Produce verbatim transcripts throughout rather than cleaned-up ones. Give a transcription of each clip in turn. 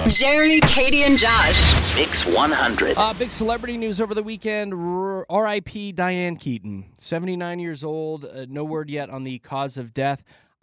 Jeremy, Katie, and Josh. Mix one hundred. Uh, big celebrity news over the weekend. R I P Diane Keaton, seventy-nine years old. Uh, no word yet on the cause of death.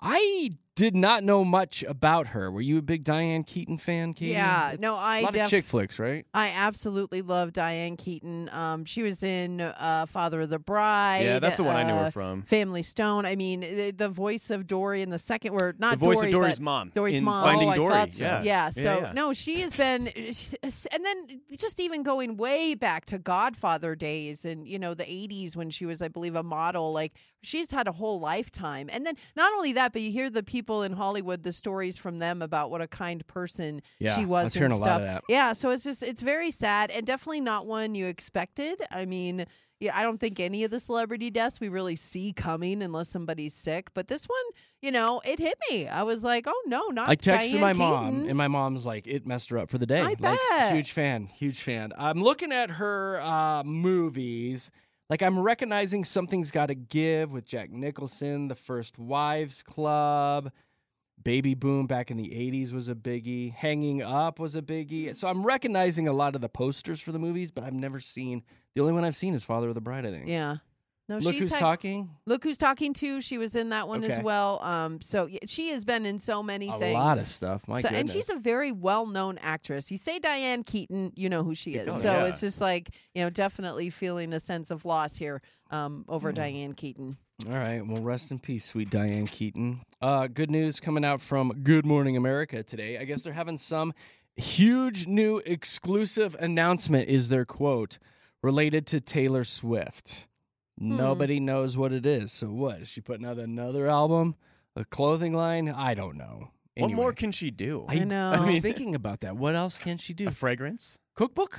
I did not know much about her. Were you a big Diane Keaton fan, Katie? Yeah, It's no, I a lot def- of chick flicks, right? I absolutely love Diane Keaton. Um, she was in uh, Father of the Bride. Yeah, that's the one uh, I knew her from. Family Stone. I mean, the, the voice of Dory in the second word, not The voice Dory, of Dory's but mom. Dory's in mom. Finding Oh, I Dory. thought so. Yeah. Yeah, so yeah. no, she has been, and then just even going way back to Godfather days and, you know, the eighties when she was, I believe, a model. Like, she's had a whole lifetime. And then not only that, but you hear the people in Hollywood, the stories from them about what a kind person Yeah, she I was was and hearing a stuff. lot of that. Yeah, so it's just, it's very sad and definitely not one you expected. I mean, yeah, I don't think any of the celebrity deaths we really see coming unless somebody's sick. But this one, you know, it hit me. I was like, oh, no, not I texted Diane my Keaton. mom, and my mom's like, it messed her up for the day. I Like, bet. huge fan, huge fan. I'm looking at her uh, movies. Like, I'm recognizing Something's Gotta Give with Jack Nicholson, The First Wives Club. Baby Boom back in the eighties was a biggie. Hanging Up was a biggie. So I'm recognizing a lot of the posters for the movies, but I've never seen. The only one I've seen is Father of the Bride, I think. Yeah. No, Look she's Who's had, Talking. Look Who's Talking Too. She was in that one as Okay. well. Um, so yeah, she has been in so many A things. lot of stuff. My so, goodness. and she's a very well-known actress. You say Diane Keaton, you know who she is. Oh, so yeah. it's just like, you know, definitely feeling a sense of loss here um, over Hmm. Diane Keaton. All right. Well, rest in peace, sweet Diane Keaton. Uh, good news coming out from Good Morning America today. I guess they're having some huge new exclusive announcement, is their quote, related to Taylor Swift. Hmm. Nobody knows what it is. So what? Is she putting out another album? A clothing line? I don't know. What Anyway, more can she do? I know. I was I mean- thinking about that. What else can she do? A fragrance? Cookbook?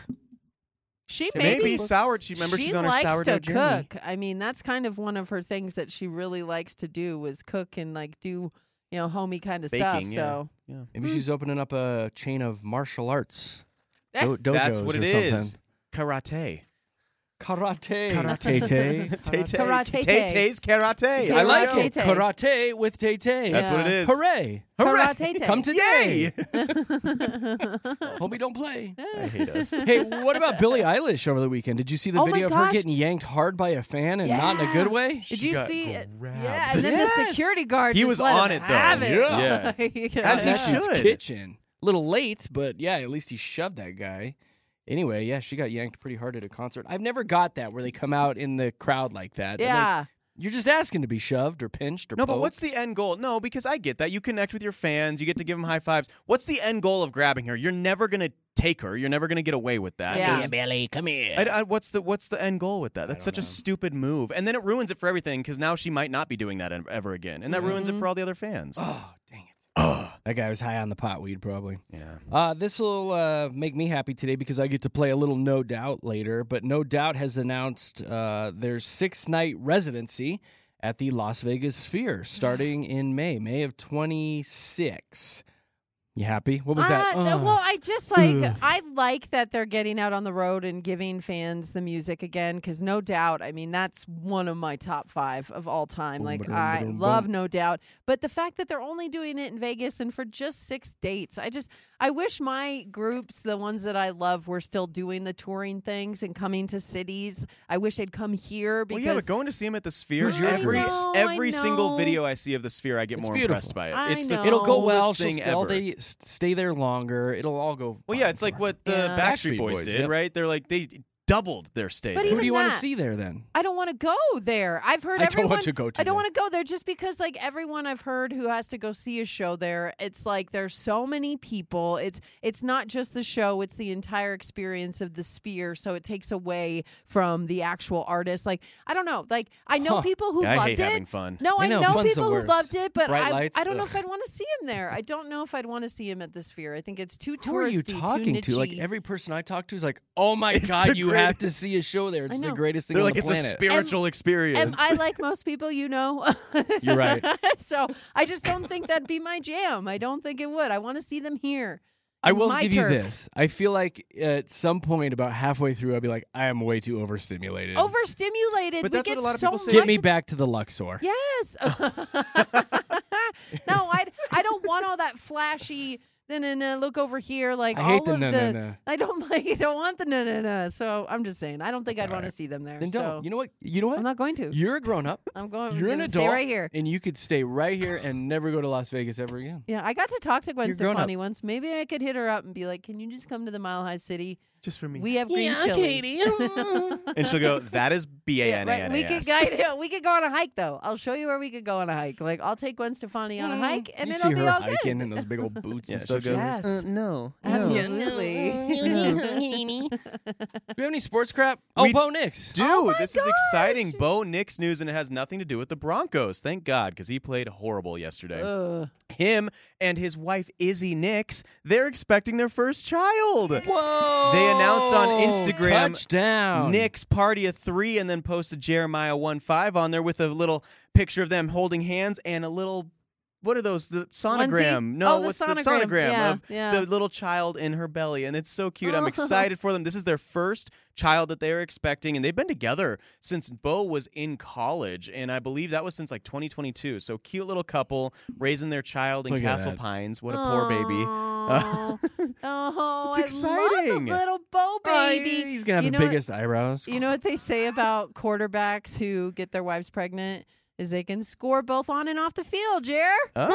She Maybe, maybe, sour. She remember she she's on her likes sourdough to journey. cook. I mean, that's kind of one of her things that she really likes to do was cook and like do, you know, homey kind of Baking, stuff. yeah. So Yeah. Maybe she's opening up a chain of martial arts. Eh, Do- dojos That's what or it something. is. Karate. Karate. Karate. Tay-tay. Tay-tay. Karate. Tay-tay's karate. I like Karate. it. Karate with Tay Tay. That's what it Yeah. is. Hooray. Karate. Come today. Yay! Homie, don't play. I hate us. Hey, what about Billie Eilish over the weekend? Did you see the Oh my video of her gosh. getting yanked hard by a fan and not in a good way? Did She you got see it? grabbed. Yeah, and then Yes. the security guard He just was let on him it, though. have it. Yeah. Yeah. As he That dude's should. kitchen. Little late, but yeah, at least he shoved that guy. Anyway, yeah, she got yanked pretty hard at a concert. I've never got that where they come out in the crowd like that. And, like, Yeah. you're just asking to be shoved or pinched or No, but poked. what's the end goal? No, because I get that. You connect with your fans. You get to give them high fives. What's the end goal of grabbing her? You're never going to take her. You're never going to get away with that. Yeah. There's- Billy, come here. I, I, what's the what's the end goal with that? That's don't such a know. stupid move, and then it ruins it for everything because now she might not be doing that en- ever again, and that ruins it Mhm. for all the other fans. Oh, dang it. Ugh. That guy was high on the pot weed, probably. Yeah. Uh, this will uh, make me happy today because I get to play a little No Doubt later. But No Doubt has announced uh, their six-night residency at the Las Vegas Sphere starting in May, May of twenty-six. You happy? What was that? Uh, no, Ugh. well, I just like Ugh. I like that they're getting out on the road and giving fans the music again because No Doubt, I mean, that's one of my top five of all time. Boom, Like ba-dum, I ba-dum, love boom. No Doubt, but the fact that they're only doing it in Vegas and for just six dates, I just I wish my groups, the ones that I love, were still doing the touring things and coming to cities. I wish they'd come here Well, because yeah, but going to see him at the Sphere, Who's your every group? I know, every I single know. video I see of the Sphere, I get It's more beautiful. impressed by it. I it's the know. It'll go well. coolest She'll thing stay, all ever. day, s- stay there longer. It'll all go. Well, yeah, fine it's like for her. what the Yeah. Backstreet Backstreet Boys Boys, did, yep. right? They're like they doubled their stay. But there. Who do you want to that- see there then? I don't want to go there. I've heard I don't everyone. want to go to I don't there. want to go there just because, like, everyone I've heard who has to go see a show there, it's like there's so many people. It's it's not just the show; it's the entire experience of the Sphere. So it takes away from the actual artist. Like, I don't know. Like, I know Huh. people who Yeah, I loved hate it. having fun. No, I I know, know, fun's the people who worst. loved it, but Bright I, lights, I don't know ugh. if I'd want to see him there. I don't know if I'd want to see him at the Sphere. I think it's too touristy, Who are you too talking to? Like niche-y. every person I talk to is like, "Oh my It's god, the you greatest- have to see a show there. It's I the know. greatest thing They're on like the it's planet." a spiritual experience. And I like most people, you know. You're right. So I just don't think that'd be my jam. I don't think it would. I want to see them here. I on will my give turf. you this. I feel like at some point, about halfway through, I'll be like, I am way too overstimulated. Overstimulated. But we that's get what a lot of so people say. Get much me back to the Luxor. Yes. No, I I don't want all that flashy no, no, no. Look over here. Like I all hate the of no, the. no, no. I don't like. I don't want the no, no, no. So I'm just saying. I don't think That's I'd want to alright. see them there. Then so don't. You know what? You know what? I'm not going to. You're a grown up. I'm going. You're I'm an gonna adult. Stay right here. And you could stay right here and never go to Las Vegas ever again. Yeah, I got to talk to Gwen You're grown Stefani once. Maybe I could hit her up and be like, "Can you just come to the Mile High City? Just for me. We have green chili." and she'll go, that is B A Yeah, N A right. N A We could S. guide, we could go on a hike though. I'll show you where we could go on a hike. Like I'll take Gwen Stefani on a hike, and you it'll see be her all hiking good. in those big old boots Yeah, and she'll stuff. go, Yes. uh, no. Absolutely. Do we have any sports crap? Oh, We Bo Nix. Dude, Oh my this is exciting. Bo Nix news, and it has nothing to do with the Broncos. Thank God, because he played horrible yesterday. Ugh. Him and his wife, Izzy Nix, they're expecting their first child. Whoa! They announced on Instagram, touchdown. Nick's party of three, and then posted Jeremiah one five on there with a little picture of them holding hands and a little, what are those? The sonogram. Onesie? No, Oh, the what's the sonogram. sonogram Yeah, of yeah. the little child in her belly? And it's so cute. I'm Oh. excited for them. This is their first child that they're expecting, and they've been together since Bo was in college, and I believe that was since like twenty twenty-two. So cute little couple raising their child in Look at Castle that. Pines. What a poor baby. Oh, oh It's I exciting. love a little Bo Oh, baby. he's gonna have You the know what- biggest eyebrows. You know what they say about quarterbacks who get their wives pregnant is they can score both on and off the field, Jer.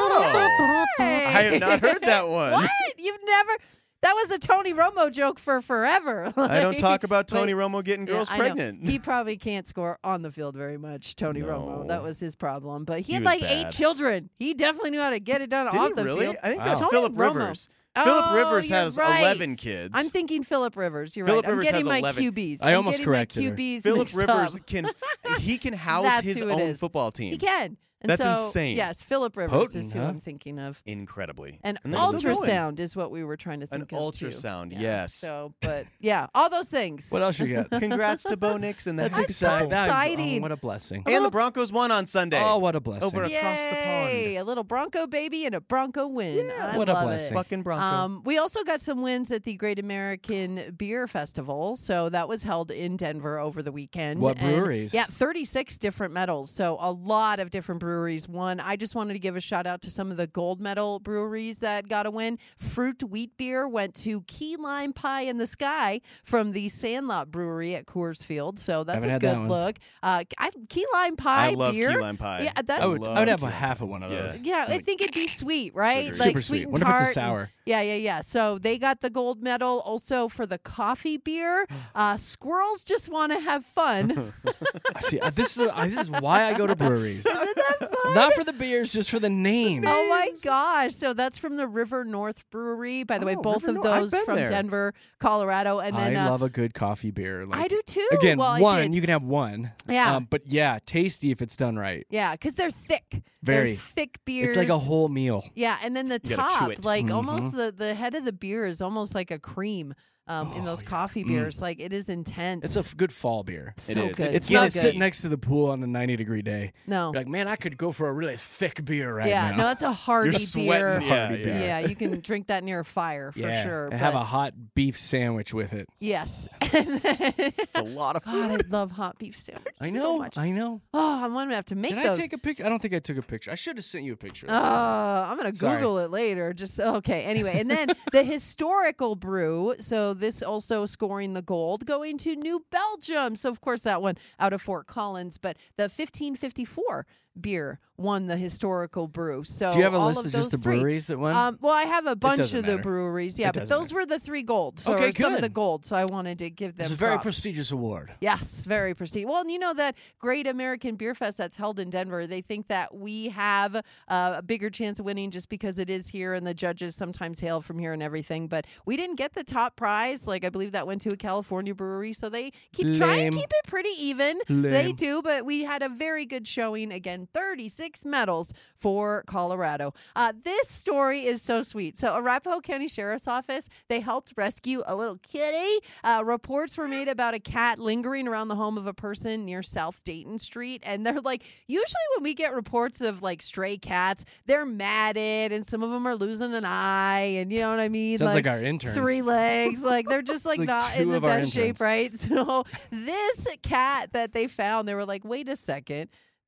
Oh. Hey. I have not heard that one. What? You've never? That was a Tony Romo joke for forever. I don't Like, talk about Tony but- Romo getting Yeah, girls I know. pregnant. He probably can't score on the field very much, Tony Romo. No. That was his problem. But he, He had was like bad. eight children. He definitely knew how to get it done Did off he the really? field. I think Wow. that's Tony Philip Romo. Rivers. Oh, Philip Rivers you're has right. eleven kids. I'm thinking Philip Rivers. You're Phillip right. I'm Rivers getting has my eleven. Q Bs. I I'm almost getting corrected my her. Q Bs Philip mixed Rivers up. can he can house That's his who it own is. football team. He can. And That's so, insane. Yes, Philip Rivers is Potent, who huh? I'm thinking of. Incredibly. And, And they're still going. ultrasound is what we were trying to An think of. too. ultrasound, Yeah. yes. So, but yeah, all those things. What else you got? Congrats to Bo Nix and the That's Happy exciting. Bowl. That- exciting. Oh, what a blessing. And the Broncos won on Sunday. Oh, what a blessing. Over across the pond. Yay! A little Bronco baby and a Bronco win. I what a love blessing. It. Fucking Bronco. Um, we also got some wins at the Great American Beer Festival. So that was held in Denver over the weekend. What And, breweries? yeah, thirty-six different medals. So a lot of different breweries won. I just wanted to give a shout out to some of the gold medal breweries that got a win. Fruit Wheat Beer went to Key Lime Pie in the Sky from the Sandlot Brewery at Coors Field. So that's Haven't a had that good one. look. Uh, I, Key Lime Pie I love beer. key lime pie. Yeah, that I would, love I would have key a lime half of one of Yeah. those. yeah, I think it'd be sweet, right? Sugary. Like Super sweet sweet. and Wonder if it's a tart. sour. Yeah, yeah, yeah. So they got the gold medal also for the coffee beer. Uh, squirrels just want to have fun. I see. uh, This is uh, this is why I go to breweries. Isn't that fun? Not for the beers, just for the names. Oh my gosh. So that's from the River North Brewery. By the way, Oh, both River of North. I've those been from there. Denver, Colorado. And then I uh, love a good coffee beer. Like, I do too. Again, well, I one did. you can have one. Yeah. Um, but yeah, tasty if it's done right. Yeah, because they're thick. Very. They're thick beers. It's like a whole meal. Yeah, and then the You gotta chew top, it. like Mhm. almost the, the head of the beer is almost like a cream um, in Oh, those yeah. coffee Mm. beers. Like it is intense. It's a f- good fall beer. so It is. good. It's It's so not good. sitting next to the pool on a ninety degree day. No. You're like, man, I could go for a really thick beer right yeah, now. no, it's a hearty You're sweating. beer. Yeah, Hearty yeah. beer. Yeah, you can drink that near a fire for yeah. sure. And but have a hot beef sandwich with it. yes. And then- It's a lot of God, food. I love hot beef sandwiches I so know. much. I know. Oh, I'm gonna have to make Did those. I take a picture? I don't think I took a picture. I should have sent you a picture. of Uh, this. I'm gonna Sorry. Google it later. Just okay. Anyway, and then the historical brew. So this also scoring the gold, going to New Belgium. So of course that one out of Fort Collins, but the fifteen fifty-four beer won the historical brew. So Do you have a all list of of just the those three. breweries that won? Um, well, I have a bunch doesn't of the matter. breweries. Yeah, It but doesn't those were the three gold. So Okay, or some of the good. gold. So I wanted to give them. It's a very props. prestigious award. Yes, very prestigious. Well, and you know that Great American Beer Fest that's held in Denver, they think that we have uh, a bigger chance of winning just because it is here and the judges sometimes hail from here and everything. But we didn't get the top prize. Like, I believe that went to a California brewery. So they keep try and Lame. keep it pretty even. They Lame. do, but we had a very good showing. Again, thirty-six medals for Colorado. Uh, this story is so sweet. So Arapahoe County Sheriff's Office, they helped rescue a little kitty. Uh, reports were made about a cat lingering around the home of a person near South Dayton Street. And they're like, usually when we get reports of like stray cats, they're matted and some of them are losing an eye. And you know what I mean? Sounds like, our interns. Three legs, like they're just like, Like not two in the of our best shape, interns. right? So this cat that they found, they were like, wait a second.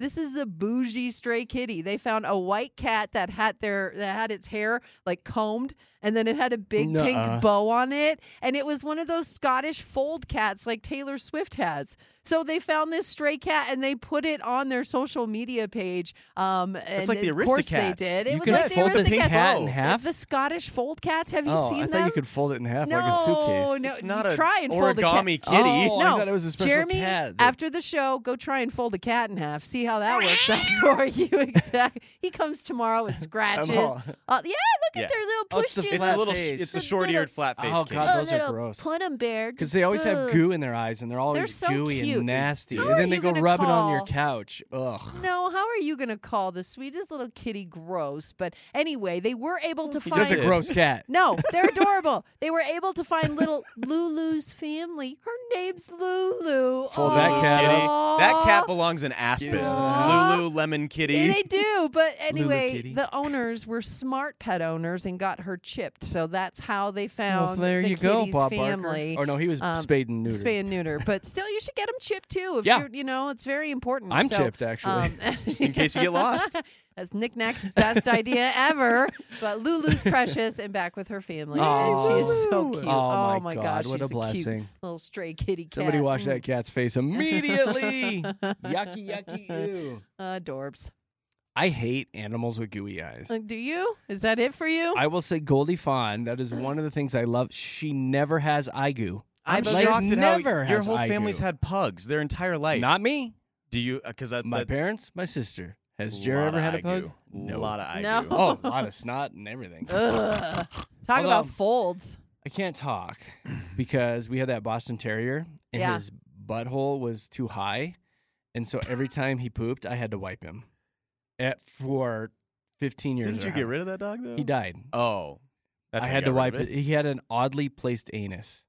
This is a bougie stray kitty. They found a white cat that had their that had its hair like combed, and then it had a big Nuh-uh. pink bow on it, and it was one of those Scottish fold cats like Taylor Swift has. So they found this stray cat and they put it on their social media page. Um, and like the of course they Aristocats. did. It You was can like the fold the Aristocats. cat in bow. half. The Scottish fold cats. Have you Oh, seen I them? thought you could fold it in half no, like a suitcase. no, It's not you a try and fold a cat. origami kitty. Oh, I No, thought it was a special Jeremy, cat. that- after the show, go try and fold a cat in half. See how that works out for you. Exactly. He comes tomorrow with scratches. all- Uh, yeah, look Yeah. at their little Oh, it's push the shoes. It's flat a little. face. It's the The short-eared, little- flat-faced Oh, kitty. God, Oh, those are little gross. Puddin' bear. Because they always have Ugh. goo in their eyes, and they're always so gooey cute. and nasty. How and are then they you go gonna rub it on your call- couch. Ugh. No, how are you going to call the sweetest little kitty gross? But anyway, they were able to He find. Just a did. gross cat. No, they're adorable. They were able to find little Lulu's family. Her name's Lulu. Fold that cat Kitty. up. That cat belongs in Aspen. Aw. Lulu Lemon Kitty. Yeah, they do, but anyway, kitty. the owners were smart pet owners and got her chipped. So that's how they found Well, there the you go, kitty's Bob family. Barker. Or no, he was Um, spayed and neutered. Spay and neuter, but still, you should get them chipped too. If Yeah. you're, you know, it's very important. I'm So, chipped, actually. um, Just in case you get lost. That's Knick Knack's best idea ever. But Lulu's precious and back with her family, and she is so Lulu. cute. Oh, my God, gosh, what she's a blessing. cute little stray kitty cat. Somebody wash Mm. that cat's face immediately. Yucky, yucky, ew. Adorbs. I hate animals with gooey eyes. Uh, do you? Is that it for you? I will say Goldie Fawn. That is one of the things I love. She never has eye goo. I'm Like, shocked at how never your has whole eye family's goo. had pugs their entire life. Not me. Do you? Because that, My that parents, my sister. Has lot Jerry ever of had a eye pug? goo. No. A lot of eye No. goo. Oh, a lot of snot and everything. Ugh. Talk Hold about on. folds. I can't talk because we had that Boston Terrier and Yeah. his butthole was too high. And so every time he pooped, I had to wipe him. At, for fifteen years. Didn't or you get however. rid of that dog though? He died. Oh, that's I how had you to got rid wipe of it. He had an oddly placed anus.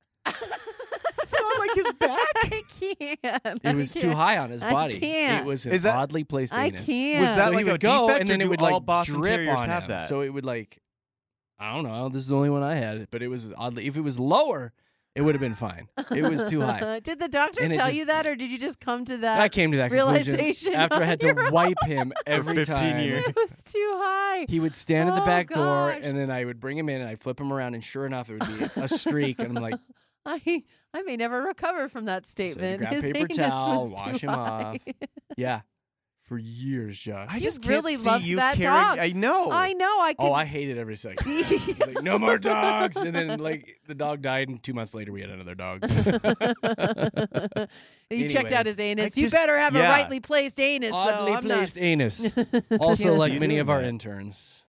It's not like his back. I can't. It was too high on his I body. can't. It was an Is that- oddly placed I anus. can't. Was that So he like a would go, defect, and or then it do would all like Boston drip Terriers on have him. that? So it would like, I don't know. This is the only one I had, but it was oddly. If it was lower, it would have been fine. It was too high. Did the doctor And it tell just- you that, or did you just come to that? I came to that conclusion realization after I on had to your own. wipe him every fifteen time. years. It was too high. He would stand at the Oh, back door, gosh. and then I would bring him in, and I'd flip him around, and sure enough, it would be a streak. And I'm like, I I may never recover from that so you statement. grab His paper anus towel, was wash too him high. off. Yeah, for years, Josh. I You just really can't see loved you that carrying. dog. I know. I know. I could. Oh, I hated every second. He's like, no more dogs. And then, like, the dog died, and two months later, we had another dog. he checked Anyway, out his anus. I You just- better have a yeah. rightly placed anus, though. Oddly I'm placed not. anus. Also, Yes, like you many doing of our that. interns.